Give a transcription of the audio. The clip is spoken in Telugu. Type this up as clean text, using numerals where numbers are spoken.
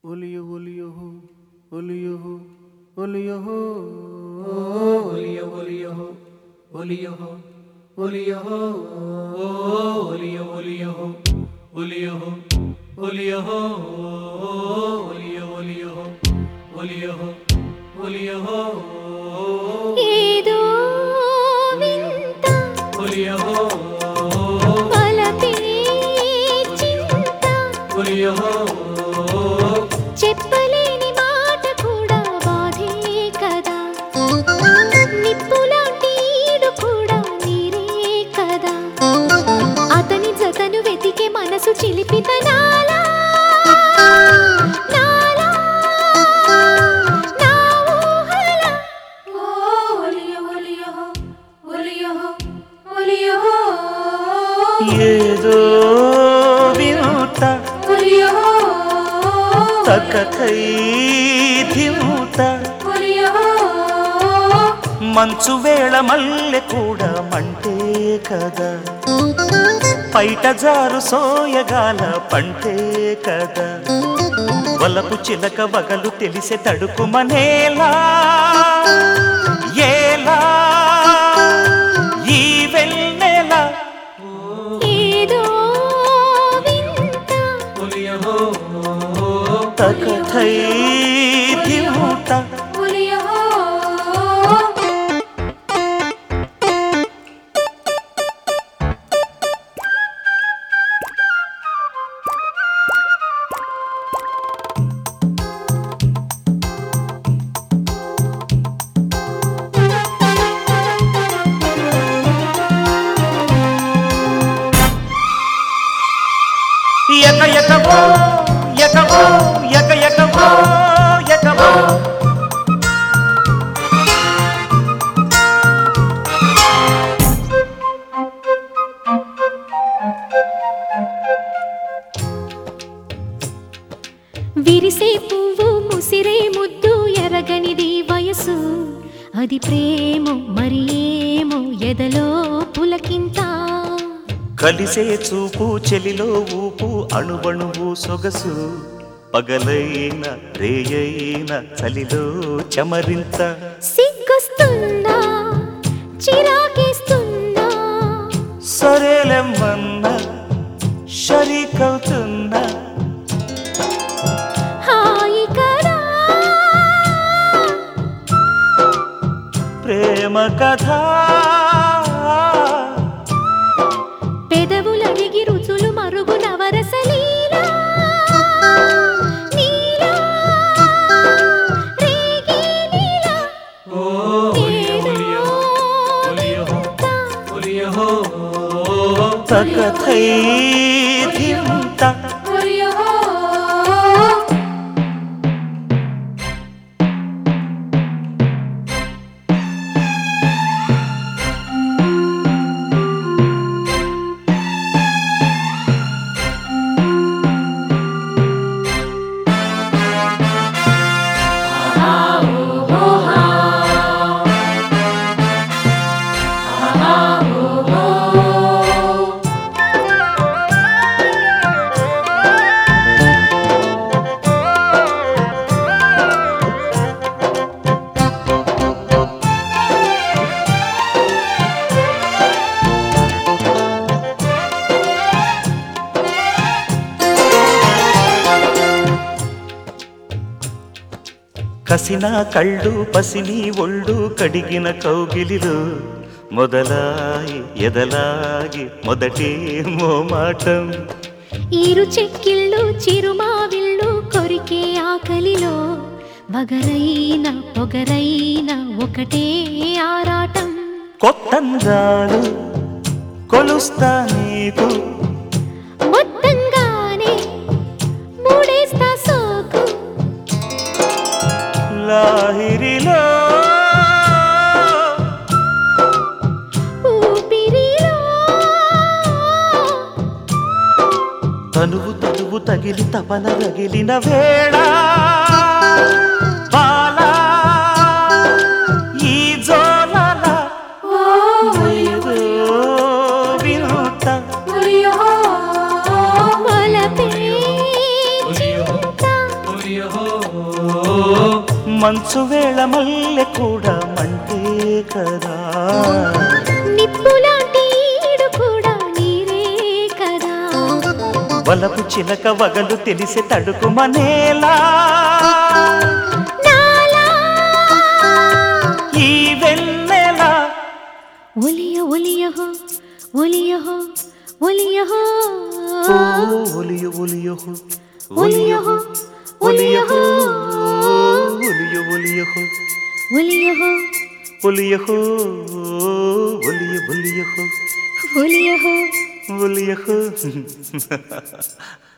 ఒలియో ఒలియో ఒలియో ఒలియో ఒలియో ఒలియో ఒలియో ఒలియో ఒలియో ఒలియో ఒలియో ఒలియో ఒలియో ఒలియో ఒలియో ఒలియో ఏదో వింత ఒలియో వలపే చింత ఒలియో చెప్పలేని మాట కూడా బాధే కదా నిప్పులాంటి ఈడు కూడా నీరే కదా అతని జతను వెతికే మనసు చిలిపితనాలా నాలా నా ఊహల ఒలియో ఒలియో ఒలియో ఒలియో ఏదో వినూత ఒలియో తక్కై ధిమూత మంచు వేళ మల్లె కూడా మంటే కదా పైట జారు సోయగాల పంటే కదా వలపు చిలక వగలు తెలిసే తడుకుమనేలా ఏలా ఈ వెన్నెల ఏదో వింత తకథై ధిమూత ఒలియో ఎక ఎకవో ఎకవో ఎక ఎకవో ఎకవో విరిసే పువ్వు ముసిరే ముద్దు ఎరగనిది వయసు అది ప్రేమో మరి ఏమో ఎదలో పులకింత కలిసే చూపు చెలిలో ఊపు అణువణువు సొగసు పగలైన రేయైన చలిలో చమరింత సిగ్గుస్తుందా చిరాకేస్తుందా సరేలెమ్మన్న షరీకవుతున్నా హాయి కదా ప్రేమ కథ పెదవులడిగి రుచులు మరుగు నవరసలీలా నీలా రేగి నీలా తకథై ధిమూత కసిన కళ్ళు పసిని ఒళ్ళు కడిగిన కౌగిలిలో మొదలాయి ఎదలాగి మొదటి మోమాటం ఈరు చెక్కిళ్ళు చిరుమావిళ్ళు కొరికే ఆకలిలో వగరైన పొగరైన ఒకటే ఆరాటం కొత్తందాలు కొలుస్తా నీకు మొత్తంగానే మూడేస్తా సోకు లాహిరిలో ఊపిరిలో తనువు తనువు తగిలి తపన రగిలిన వేళ బాలా ఈ జోలల ఏదో వినూత వలపే చింత మంచు వేళ మల్లె కూడా మంటే కదా నిప్పులాంటి ఈడు కూడా నీరే కదా వలపు చిలక వగలు తెలిసే తడుకుమనేలా నాలా ఈ వెన్నెల ఒలియ ఒలియహో ఒలియహో ఒలియహో ఓ ఒలియ ఒలియహో ఒలియహో ఒలియహో ఒలియ ఒలియహో ఒలియహో ఒలియహో ఒలియ ఒలియహో ఒలియహో ఒలియహో